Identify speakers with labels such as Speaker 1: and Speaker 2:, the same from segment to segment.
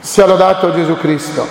Speaker 1: Sia lodato Gesù Cristo.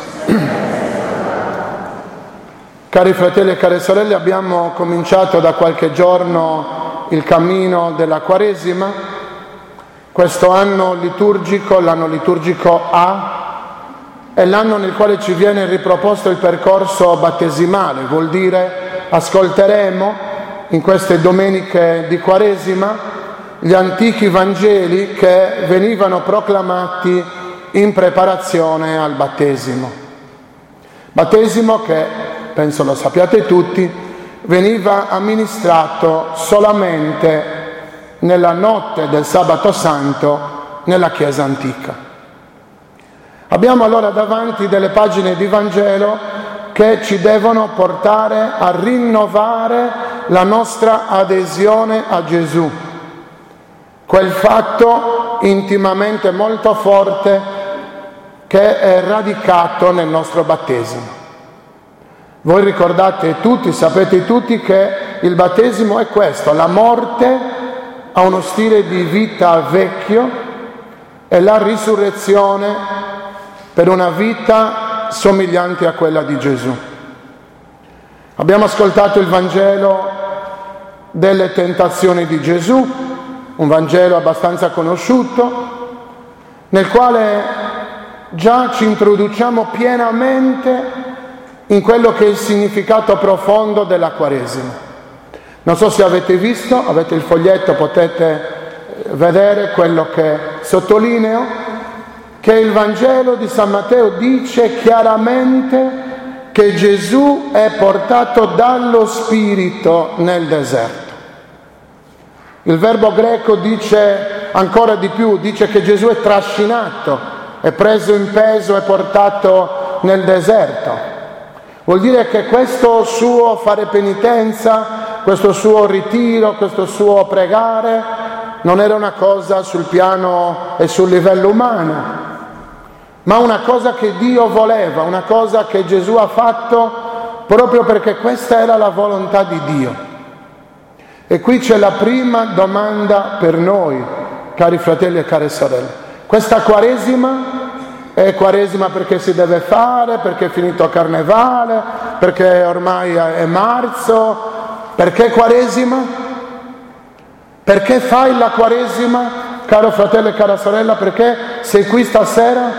Speaker 1: Cari fratelli e care sorelle, abbiamo cominciato da qualche giorno il cammino della Quaresima. Questo anno liturgico, l'anno liturgico A, è l'anno nel quale ci viene riproposto il percorso battesimale. Vuol dire ascolteremo in queste domeniche di Quaresima gli antichi Vangeli che venivano proclamati in preparazione al battesimo. Battesimo che, penso lo sappiate tutti, veniva amministrato solamente nella notte del sabato santo nella Chiesa antica. Abbiamo allora davanti delle pagine di Vangelo che ci devono portare a rinnovare la nostra adesione a Gesù, quel fatto intimamente molto forte che è radicato nel nostro battesimo. Voi ricordate tutti, sapete tutti che il battesimo è questo, la morte a uno stile di vita vecchio e la risurrezione per una vita somigliante a quella di Gesù. Abbiamo ascoltato il Vangelo delle tentazioni di Gesù, un Vangelo abbastanza conosciuto, nel quale già ci introduciamo pienamente in quello che è il significato profondo della Quaresima. Non so se avete visto, avete il foglietto, potete vedere quello che sottolineo, che il Vangelo di San Matteo dice chiaramente che Gesù è portato dallo Spirito nel deserto. Il verbo greco dice ancora di più, dice che Gesù è trascinato, è preso in peso e portato nel deserto. Vuol dire che questo suo fare penitenza, questo suo ritiro, questo suo pregare non era una cosa sul piano e sul livello umano, ma una cosa che Dio voleva, una cosa che Gesù ha fatto proprio perché questa era la volontà di Dio. E qui c'è la prima domanda per noi, cari fratelli e care sorelle. Questa Quaresima è Quaresima perché si deve fare, perché è finito il Carnevale, perché ormai è marzo. Perché Quaresima? Perché fai la Quaresima, caro fratello e cara sorella? Perché sei qui stasera?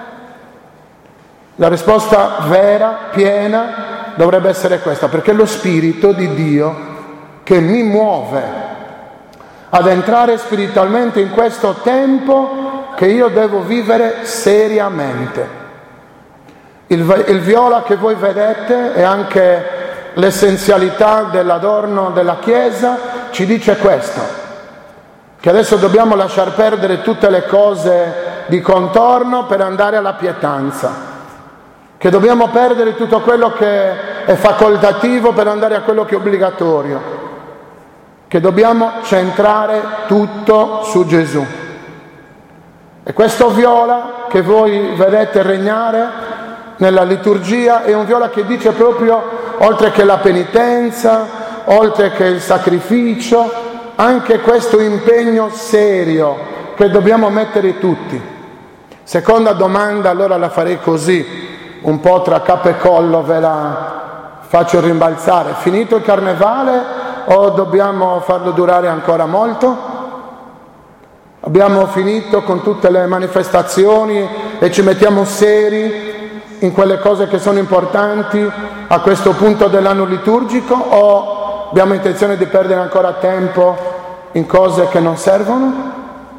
Speaker 1: La risposta vera, piena, dovrebbe essere questa: perché lo Spirito di Dio che mi muove ad entrare spiritualmente in questo tempo che io devo vivere seriamente. Il viola che voi vedete e anche l'essenzialità dell'adorno della Chiesa ci dice questo, che adesso dobbiamo lasciar perdere tutte le cose di contorno per andare alla pietanza, che dobbiamo perdere tutto quello che è facoltativo per andare a quello che è obbligatorio, che dobbiamo centrare tutto su Gesù. E questo viola che voi vedete regnare nella liturgia è un viola che dice proprio, oltre che la penitenza, oltre che il sacrificio, anche questo impegno serio che dobbiamo mettere tutti. Seconda domanda, allora la farei così, un po' tra capo e collo ve la faccio rimbalzare. Finito il Carnevale o dobbiamo farlo durare ancora molto? Abbiamo finito con tutte le manifestazioni e ci mettiamo seri in quelle cose che sono importanti a questo punto dell'anno liturgico, o abbiamo intenzione di perdere ancora tempo in cose che non servono?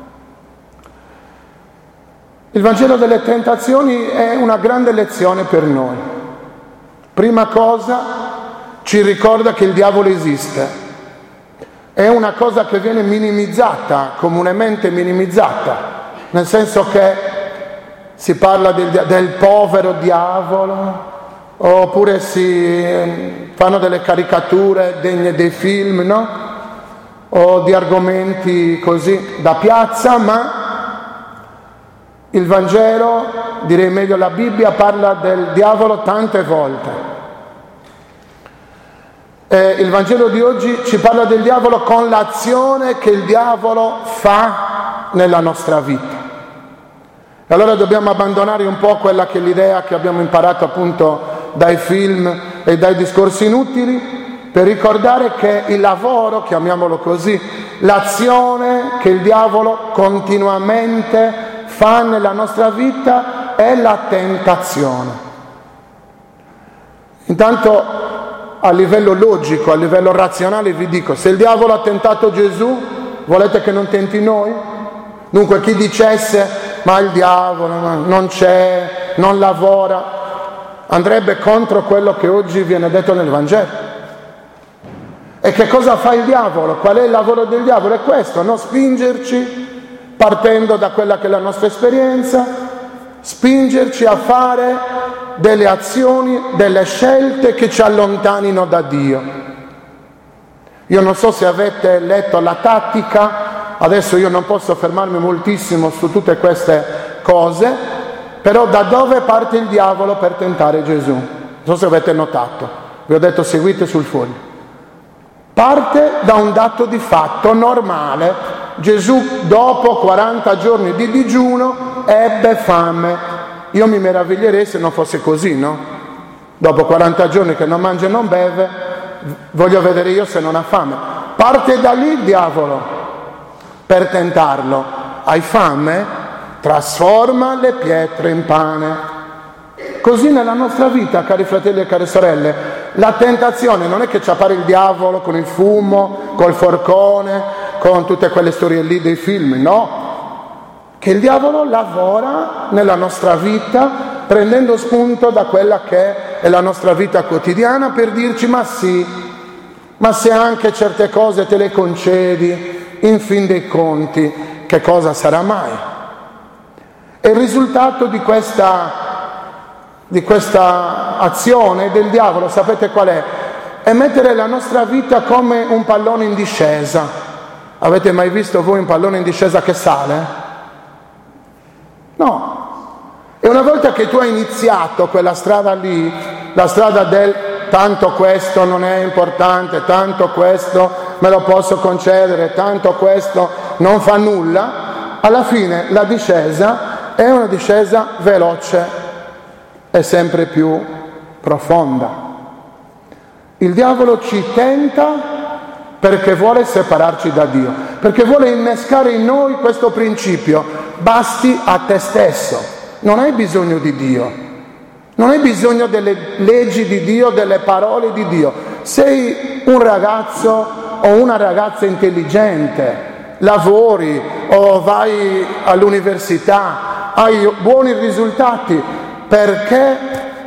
Speaker 1: Il Vangelo delle tentazioni è una grande lezione per noi. Prima cosa, ci ricorda che il diavolo esiste. È una cosa che viene minimizzata, comunemente minimizzata, nel senso che si parla del povero diavolo, oppure si fanno delle caricature degne dei film, no? O di argomenti così da piazza, ma il Vangelo, direi meglio la Bibbia, parla del diavolo tante volte. Il Vangelo di oggi ci parla del diavolo con l'azione che il diavolo fa nella nostra vita. E allora dobbiamo abbandonare un po' quella che è l'idea che abbiamo imparato appunto dai film e dai discorsi inutili, per ricordare che il lavoro, chiamiamolo così, l'azione che il diavolo continuamente fa nella nostra vita è la tentazione. Intanto a livello logico, a livello razionale vi dico, se il diavolo ha tentato Gesù, volete che non tenti noi? Dunque chi dicesse ma il diavolo non c'è, non lavora, andrebbe contro quello che oggi viene detto nel Vangelo. E che cosa fa il diavolo? Qual è il lavoro del diavolo? È questo, no? Spingerci, partendo da quella che è la nostra esperienza, spingerci a fare delle azioni, delle scelte che ci allontanino da Dio. Io non so se avete letto la tattica. Adesso io non posso fermarmi moltissimo su tutte queste cose, però da dove parte il diavolo per tentare Gesù? Non so se avete notato, vi ho detto seguite sul foglio. Parte da un dato di fatto normale. Gesù dopo 40 giorni di digiuno ebbe fame. Io mi meraviglierei se non fosse così, no? Dopo 40 giorni che non mangia e non beve, voglio vedere io se non ha fame. Parte da lì il diavolo per tentarlo. Hai fame? Trasforma le pietre in pane. Così nella nostra vita, cari fratelli e care sorelle, la tentazione non è che ci appare il diavolo con il fumo, col forcone, con tutte quelle storie lì dei film, no. Che il diavolo lavora nella nostra vita prendendo spunto da quella che è la nostra vita quotidiana per dirci ma sì, ma se anche certe cose te le concedi, in fin dei conti, che cosa sarà mai? E il risultato di questa azione del diavolo, sapete qual è? È mettere la nostra vita come un pallone in discesa. Avete mai visto voi un pallone in discesa che sale? No. E una volta che tu hai iniziato quella strada lì, la strada del tanto questo non è importante, tanto questo me lo posso concedere, tanto questo non fa nulla, alla fine la discesa è una discesa veloce e sempre più profonda. Il diavolo ci tenta perché vuole separarci da Dio, perché vuole innescare in noi questo principio: basti a te stesso, non hai bisogno di Dio. Non hai bisogno delle leggi di Dio, delle parole di Dio. Sei un ragazzo o una ragazza intelligente, lavori o vai all'università, hai buoni risultati. Perché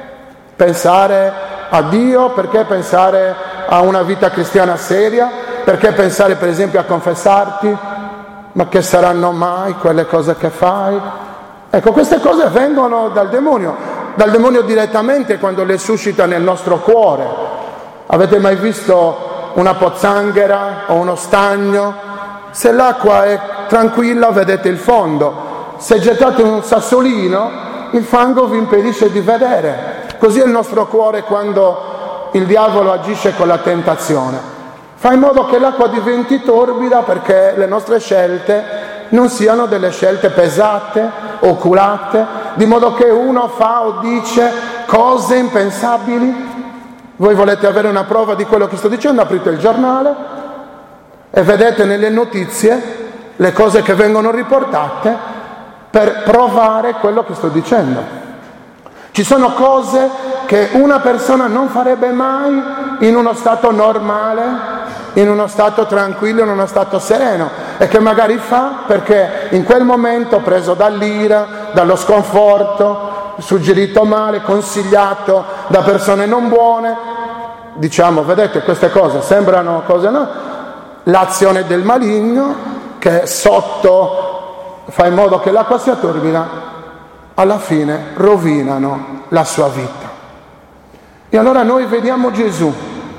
Speaker 1: pensare a Dio? Perché pensare a una vita cristiana seria? Perché pensare per esempio a confessarti? Ma che saranno mai quelle cose che fai? Ecco, queste cose vengono dal demonio direttamente quando le suscita nel nostro cuore. Avete mai visto una pozzanghera o uno stagno? Se l'acqua è tranquilla vedete il fondo, se gettate un sassolino il fango vi impedisce di vedere. Così è il nostro cuore quando il diavolo agisce con la tentazione. Fa in modo che l'acqua diventi torbida perché le nostre scelte non siano delle scelte pesate, oculate, di modo che uno fa o dice cose impensabili. Voi volete avere una prova di quello che sto dicendo? Aprite il giornale e vedete nelle notizie le cose che vengono riportate per provare quello che sto dicendo. Ci sono cose che una persona non farebbe mai in uno stato normale, in uno stato tranquillo, in uno stato sereno, e che magari fa perché in quel momento, preso dall'ira, dallo sconforto, suggerito male, consigliato da persone non buone, diciamo, vedete, queste cose sembrano cose, no? L'azione del maligno che sotto fa in modo che l'acqua sia torbida, alla fine rovinano la sua vita. E allora noi vediamo Gesù,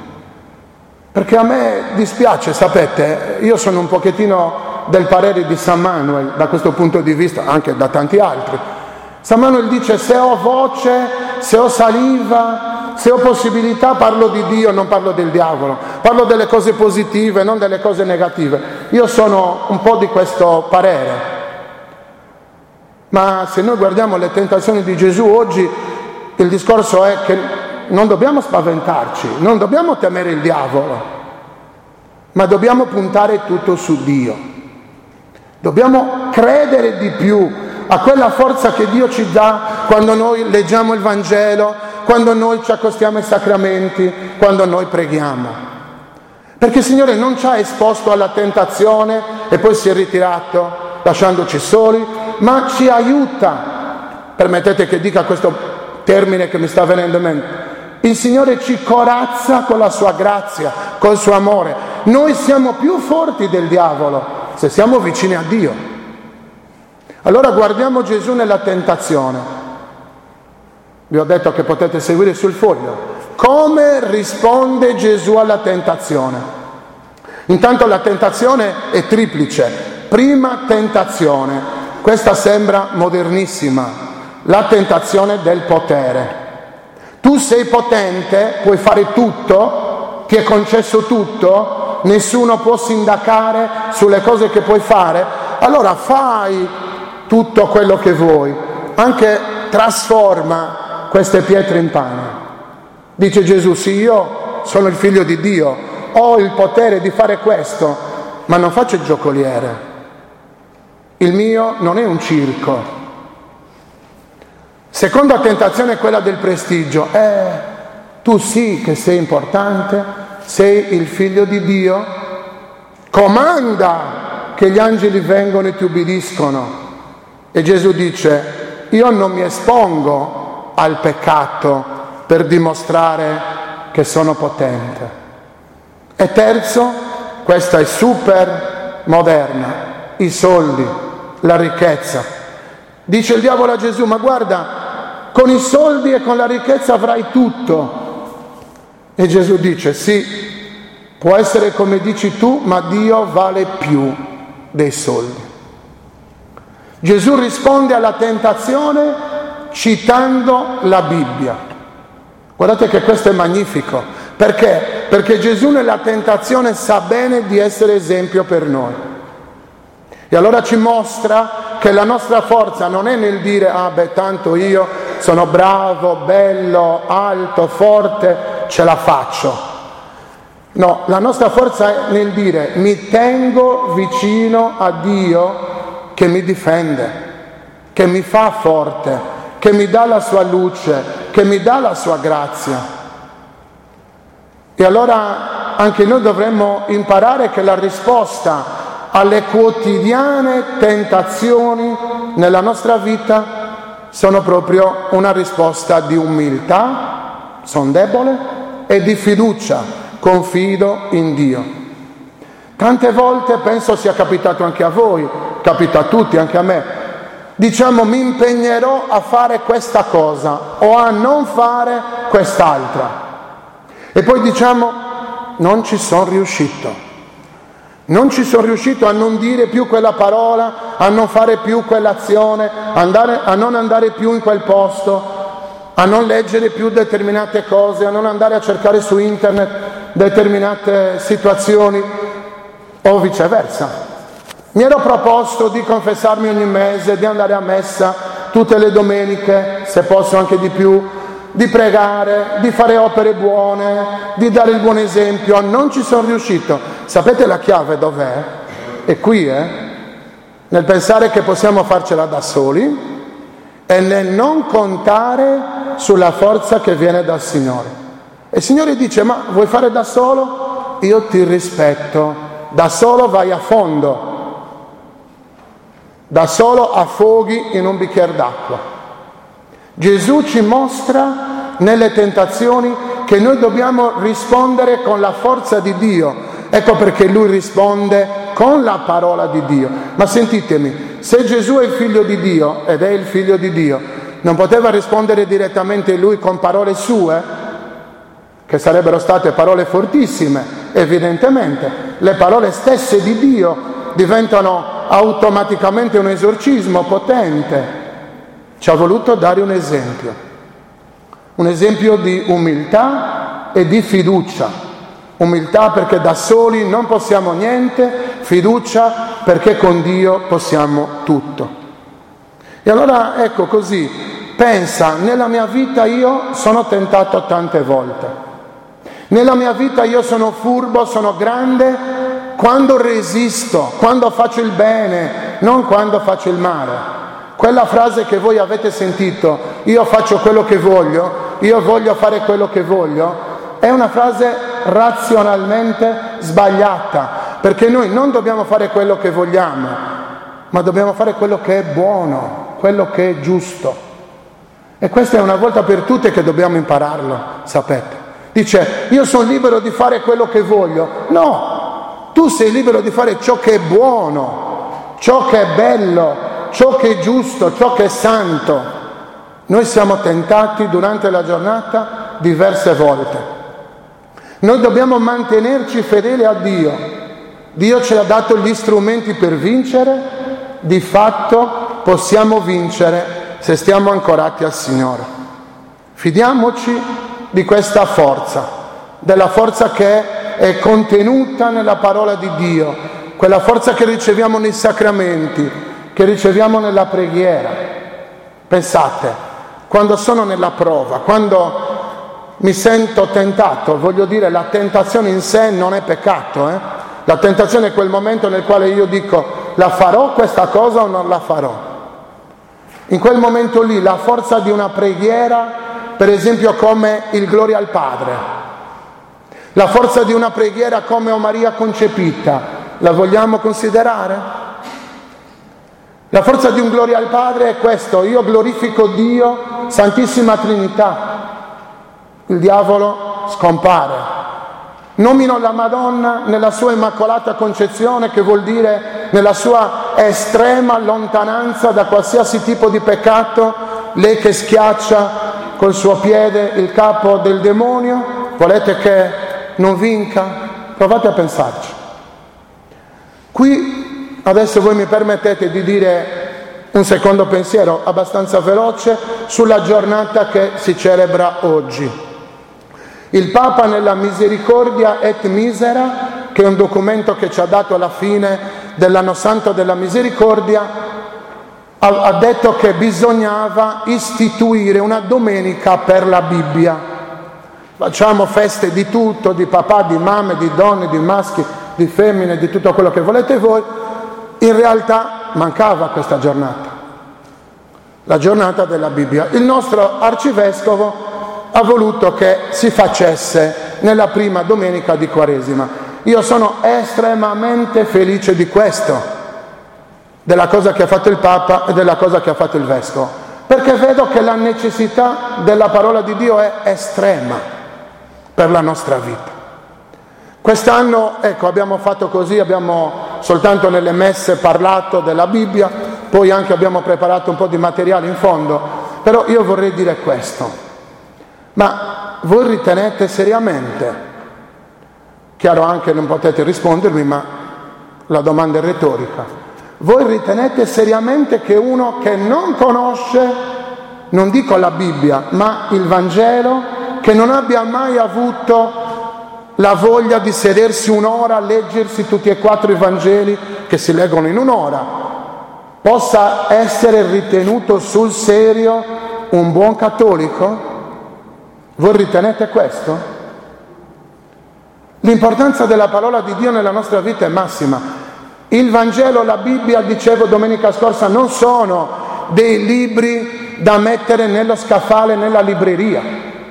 Speaker 1: perché a me dispiace, sapete, io sono un pochettino del parere di San Manuel da questo punto di vista, anche da tanti altri. San Manuel dice: se ho voce, se ho saliva, se ho possibilità, parlo di Dio, non parlo del diavolo, parlo delle cose positive, non delle cose negative. Io sono un po' di questo parere. Ma se noi guardiamo le tentazioni di Gesù oggi, il discorso è che non dobbiamo spaventarci, non dobbiamo temere il diavolo, ma dobbiamo puntare tutto su Dio. Dobbiamo credere di più a quella forza che Dio ci dà quando noi leggiamo il Vangelo, quando noi ci accostiamo ai sacramenti, quando noi preghiamo. Perché il Signore non ci ha esposto alla tentazione e poi si è ritirato lasciandoci soli, ma ci aiuta. Permettete che dica questo termine che mi sta venendo in mente. Il Signore ci corazza con la sua grazia, col suo amore. Noi siamo più forti del diavolo se siamo vicini a Dio. Allora guardiamo Gesù nella tentazione. Vi ho detto che potete seguire sul foglio. Come risponde Gesù alla tentazione? Intanto la tentazione è triplice. Prima tentazione, questa sembra modernissima, la tentazione del potere. Tu sei potente, puoi fare tutto, ti è concesso tutto, nessuno può sindacare sulle cose che puoi fare, allora fai tutto quello che vuoi, anche trasforma queste pietre in pane. Dice Gesù, sì, io sono il figlio di Dio, ho il potere di fare questo, ma non faccio il giocoliere. Il mio non è un circo. Seconda tentazione è quella del prestigio. Tu sì che sei importante, sei il figlio di Dio, comanda che gli angeli vengano e ti ubbidiscono. E Gesù dice, io non mi espongo al peccato per dimostrare che sono potente. E terzo, questa è super moderna, i soldi, la ricchezza. Dice il diavolo a Gesù, ma guarda, con i soldi e con la ricchezza avrai tutto. E Gesù dice, sì, può essere come dici tu, ma Dio vale più dei soldi. Gesù risponde alla tentazione citando la Bibbia. Guardate che questo è magnifico. Perché? Perché Gesù nella tentazione sa bene di essere esempio per noi. E allora ci mostra che la nostra forza non è nel dire, tanto io sono bravo, bello, alto, forte, ce la faccio. No, la nostra forza è nel dire, mi tengo vicino a Dio che mi difende, che mi fa forte, che mi dà la sua luce, che mi dà la sua grazia. E allora anche noi dovremmo imparare che la risposta alle quotidiane tentazioni nella nostra vita sono proprio una risposta di umiltà, sono debole, e di fiducia, confido in Dio. Tante volte, penso sia capitato anche a voi, capita a tutti, anche a me, diciamo mi impegnerò a fare questa cosa o a non fare quest'altra. E poi diciamo non ci sono riuscito. Non ci sono riuscito a non dire più quella parola, a non fare più quell'azione, a non andare più in quel posto, a non leggere più determinate cose, a non andare a cercare su internet determinate situazioni o viceversa. Mi ero proposto di confessarmi ogni mese, di andare a messa tutte le domeniche, se posso anche di più, di pregare, di fare opere buone, di dare il buon esempio. Non ci sono riuscito. Sapete la chiave dov'è? È qui, nel pensare che possiamo farcela da soli e nel non contare sulla forza che viene dal Signore. E il Signore dice, ma vuoi fare da solo? Io ti rispetto. Da solo vai a fondo. Da solo affoghi in un bicchiere d'acqua. Gesù ci mostra nelle tentazioni che noi dobbiamo rispondere con la forza di Dio. Ecco perché Lui risponde con la parola di Dio. Ma sentitemi, se Gesù è il figlio di Dio, ed è il figlio di Dio, non poteva rispondere direttamente Lui con parole sue? Che sarebbero state parole fortissime, evidentemente. Le parole stesse di Dio diventano automaticamente un esorcismo potente. Ci ha voluto dare un esempio di umiltà e di fiducia. Umiltà perché da soli non possiamo niente, fiducia perché con Dio possiamo tutto. E allora ecco così, pensa, nella mia vita io sono tentato tante volte. Nella mia vita io sono furbo, sono grande quando resisto, quando faccio il bene, non quando faccio il male. Quella frase che voi avete sentito, io faccio quello che voglio, io voglio fare quello che voglio, è una frase razionalmente sbagliata, perché noi non dobbiamo fare quello che vogliamo, ma dobbiamo fare quello che è buono, quello che è giusto. E questa è una volta per tutte che dobbiamo impararlo, sapete. Dice, io sono libero di fare quello che voglio. No, tu sei libero di fare ciò che è buono, ciò che è bello, ciò che è giusto, ciò che è santo. Noi siamo tentati durante la giornata diverse volte. Noi dobbiamo mantenerci fedeli a Dio. Dio ci ha dato gli strumenti per vincere, di fatto possiamo vincere se stiamo ancorati al Signore. Fidiamoci di questa forza, della forza che è contenuta nella parola di Dio, quella forza che riceviamo nei sacramenti, che riceviamo nella preghiera. Pensate, quando sono nella prova, quando mi sento tentato, voglio dire, la tentazione in sé non è peccato, La tentazione è quel momento nel quale io dico, la farò questa cosa o non la farò? In quel momento lì la forza di una preghiera, per esempio come il Gloria al Padre, la forza di una preghiera come O Maria Concepita, la vogliamo considerare? La forza di un Gloria al Padre è questo: io glorifico Dio, Santissima Trinità, il diavolo scompare. Nomino la Madonna nella sua Immacolata Concezione, che vuol dire nella sua estrema lontananza da qualsiasi tipo di peccato, lei che schiaccia col suo piede il capo del demonio. Volete che non vinca? Provate a pensarci. Qui adesso voi mi permettete di dire un secondo pensiero abbastanza veloce sulla giornata che si celebra oggi. Il Papa nella Misericordia et Misera, che è un documento che ci ha dato alla fine dell'anno santo della Misericordia, ha detto che bisognava istituire una domenica per la Bibbia. Facciamo feste di tutto, di papà, di mamme, di donne, di maschi, di femmine, di tutto quello che volete voi. In realtà mancava questa giornata, la giornata della Bibbia. Il nostro arcivescovo ha voluto che si facesse nella prima domenica di Quaresima. Io sono estremamente felice di questo, della cosa che ha fatto il Papa e della cosa che ha fatto il Vescovo, perché vedo che la necessità della parola di Dio è estrema per la nostra vita. Quest'anno, ecco, abbiamo fatto così, abbiamo soltanto nelle messe parlato della Bibbia, poi anche abbiamo preparato un po' di materiale in fondo, però io vorrei dire questo: ma voi ritenete seriamente, chiaro anche non potete rispondermi, ma la domanda è retorica, voi ritenete seriamente che uno che non conosce, non dico la Bibbia, ma il Vangelo, che non abbia mai avuto la voglia di sedersi un'ora a leggersi tutti e 4 i Vangeli che si leggono in un'ora, possa essere ritenuto sul serio un buon cattolico? Voi ritenete questo? L'importanza della parola di Dio nella nostra vita è massima. Il Vangelo, la Bibbia, dicevo domenica scorsa, non sono dei libri da mettere nello scaffale nella libreria,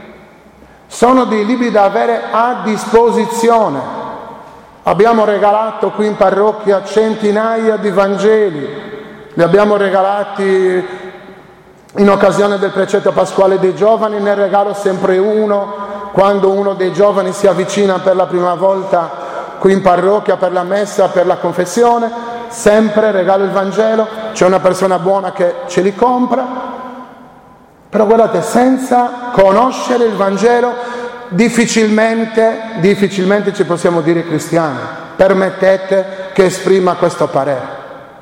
Speaker 1: sono dei libri da avere a disposizione. Abbiamo regalato qui in parrocchia centinaia di Vangeli, li abbiamo regalati in occasione del precetto pasquale dei giovani, ne regalo sempre uno quando uno dei giovani si avvicina per la prima volta qui in parrocchia per la messa, per la confessione, sempre regalo il Vangelo, c'è una persona buona che ce li compra. Però guardate, senza conoscere il Vangelo difficilmente ci possiamo dire cristiani. Permettete che esprima questo parere.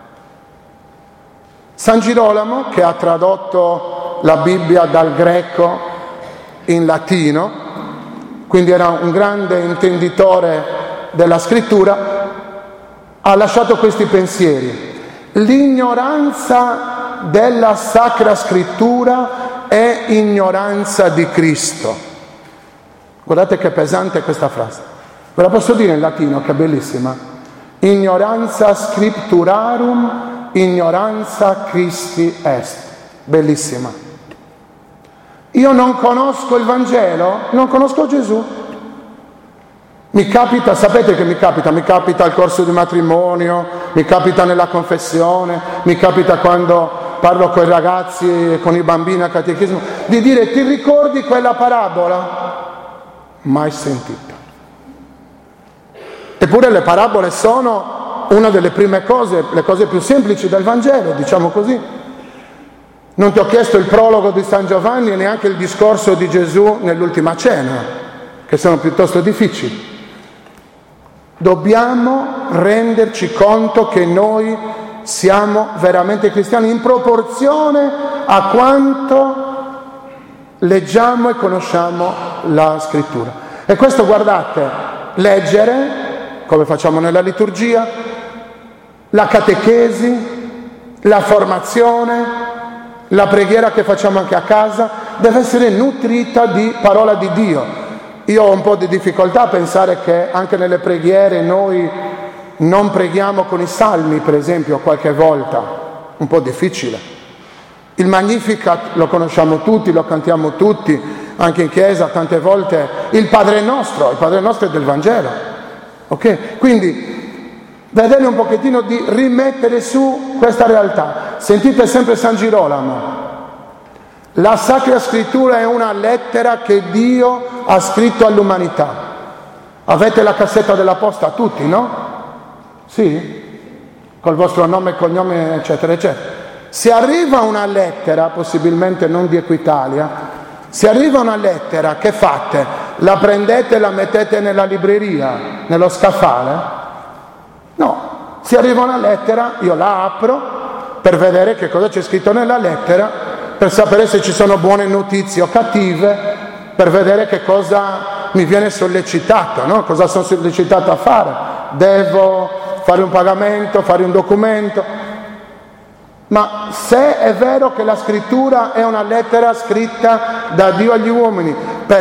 Speaker 1: San Girolamo, che ha tradotto la Bibbia dal greco in latino, quindi era un grande intenditore della scrittura, ha lasciato questi pensieri: l'ignoranza della Sacra Scrittura è ignoranza di Cristo. Guardate che pesante questa frase. Ve la posso dire in latino, che è bellissima. Ignoranza scripturarum, ignoranza Christi est. Bellissima. Io non conosco il Vangelo, non conosco Gesù. Mi capita, sapete che mi capita? Mi capita al corso di matrimonio, mi capita nella confessione, mi capita quando parlo con i ragazzi e con i bambini a catechismo, di dire: ti ricordi quella parabola? Mai sentita. Eppure le parabole sono una delle prime cose, le cose più semplici del Vangelo, diciamo così. Non ti ho chiesto il prologo di San Giovanni e neanche il discorso di Gesù nell'ultima cena, che sono piuttosto difficili. Dobbiamo renderci conto che noi siamo veramente cristiani in proporzione a quanto leggiamo e conosciamo la Scrittura. E questo, guardate, leggere, come facciamo nella liturgia, la catechesi, la formazione, la preghiera che facciamo anche a casa, deve essere nutrita di parola di Dio. Io ho un po' di difficoltà a pensare che anche nelle preghiere noi non preghiamo con i salmi, per esempio, qualche volta. Un po' difficile. Il Magnificat lo conosciamo tutti, lo cantiamo tutti, anche in chiesa tante volte. Il Padre Nostro è del Vangelo. Ok? Quindi vedete un pochettino di rimettere su questa realtà. Sentite sempre San Girolamo. La Sacra Scrittura è una lettera che Dio ha scritto all'umanità. Avete la cassetta della posta tutti, no? Sì? Col vostro nome e cognome, eccetera, eccetera. Se arriva una lettera, possibilmente non di Equitalia, se arriva una lettera, che fate? La prendete e la mettete nella libreria, nello scaffale? No. Se arriva una lettera, io la apro per vedere che cosa c'è scritto nella lettera, per sapere se ci sono buone notizie o cattive, per vedere che cosa mi viene sollecitato, no? Cosa sono sollecitato a fare. Devo fare un pagamento, fare un documento. Ma se è vero che la Scrittura è una lettera scritta da Dio agli uomini,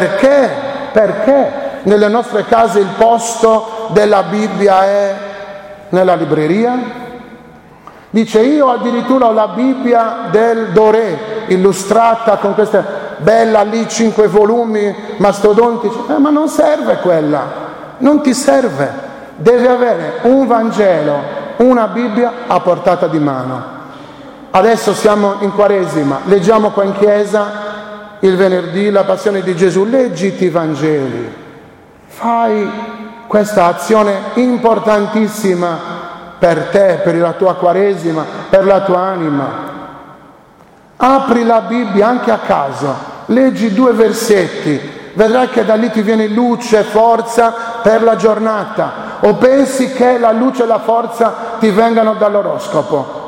Speaker 1: perché nelle nostre case il posto della Bibbia è nella libreria? Dice: io addirittura ho la Bibbia del Doré illustrata con questa bella lì 5 volumi mastodontici. Ma non serve quella, non ti serve. Devi avere un Vangelo, una Bibbia a portata di mano. Adesso siamo in Quaresima, leggiamo qua in chiesa il venerdì la Passione di Gesù. Leggiti i Vangeli, fai questa azione importantissima per te, per la tua Quaresima, per la tua anima. Apri la Bibbia anche a caso, leggi 2 versetti, vedrai che da lì ti viene luce e forza per la giornata. O pensi che la luce e la forza ti vengano dall'oroscopo?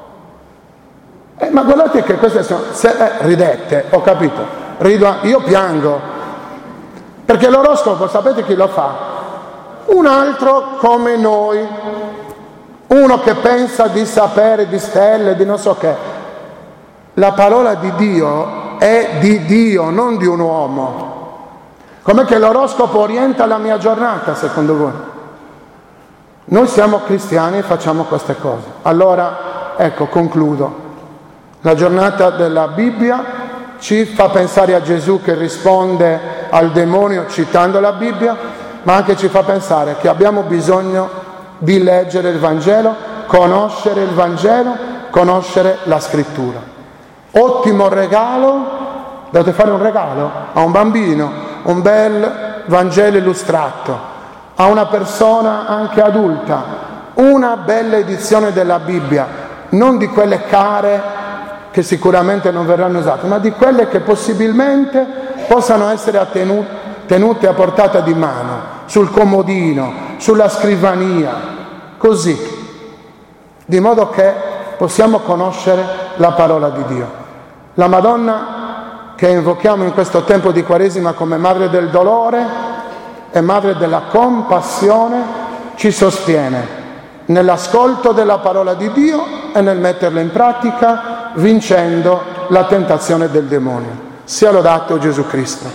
Speaker 1: Ma guardate che queste sono... ridete, ho capito. Io piango. Perché l'oroscopo, sapete chi lo fa? Un altro come noi. Uno che pensa di sapere di stelle, di non so che. La parola di Dio è di Dio, non di un uomo. Com'è che l'oroscopo orienta la mia giornata, secondo voi? Noi siamo cristiani e facciamo queste cose. Allora, ecco, concludo. La giornata della Bibbia ci fa pensare a Gesù che risponde al demonio citando la Bibbia, ma anche ci fa pensare che abbiamo bisogno di leggere il Vangelo, conoscere il Vangelo, conoscere la Scrittura. Ottimo regalo, dovete fare un regalo a un bambino, un bel Vangelo illustrato, a una persona anche adulta, una bella edizione della Bibbia, non di quelle care che sicuramente non verranno usate, ma di quelle che possibilmente possano essere tenute a portata di mano, sul comodino, sulla scrivania, così, di modo che possiamo conoscere la parola di Dio. La Madonna che invochiamo in questo tempo di Quaresima come Madre del Dolore e Madre della Compassione ci sostiene nell'ascolto della parola di Dio e nel metterla in pratica vincendo la tentazione del demonio. Sia lodato Gesù Cristo.